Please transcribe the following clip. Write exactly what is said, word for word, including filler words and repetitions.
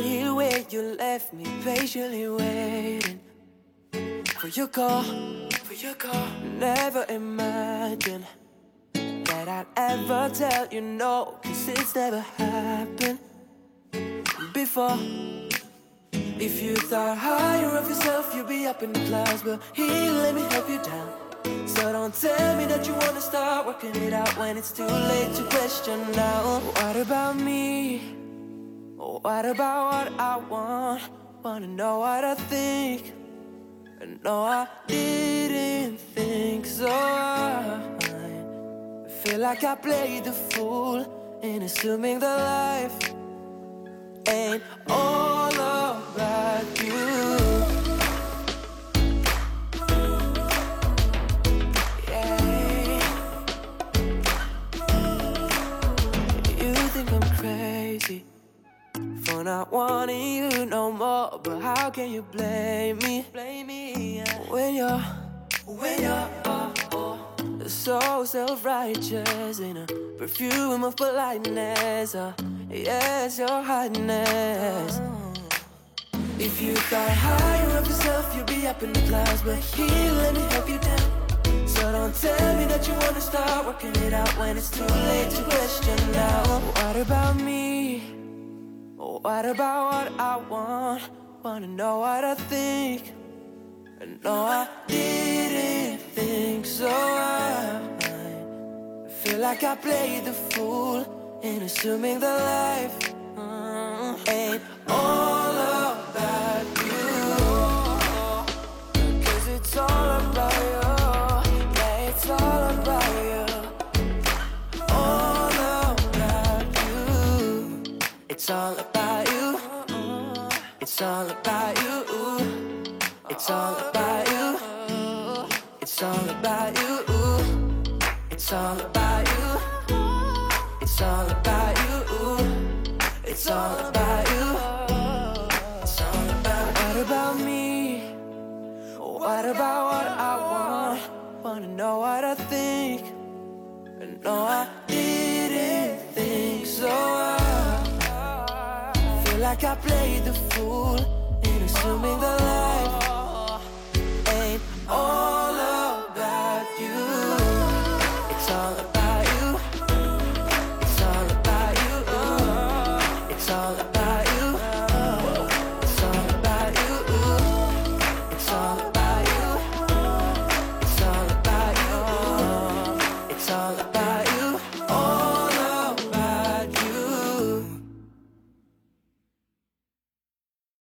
right here where you left me, patiently waiting for your call, for your call. Never imagined that I'd ever tell you no, cause it's never happened before. If you thought higher of yourself, you'd be up in the clouds, but here, let me help you down. So don't tell me that you wanna start working it out when it's too late to question now. What about me? What about what I want? Wanna know what I think? No, I didn't think so. I feel like I played the fool in assuming that life ain't all about you. Yeah. You think I'm crazy for not wanting you no more, but how can you blame me? Blame me yeah. When you're, when you're oh, oh, so self-righteous in a perfume of politeness. Uh, yes, your highness. If you thought higher of yourself, you'd be up in the clouds, but here, let me help you down. So don't tell me that you wanna start working it out when it's too late to question now. What about me? What about what I want? Wanna know what I think? No, I didn't think so. I feel like I played the fool in assuming that life uh, ain't all about you. Cause it's all about you. Yeah, it's all about you. All about you. It's all about you. It's all about you. It's all about you. It's all about you. It's all about you. It's all about you. It's all about you. It's all about you. What about me? What about what I want? Wanna know what I think? No, I didn't think so. I feel like I played the fool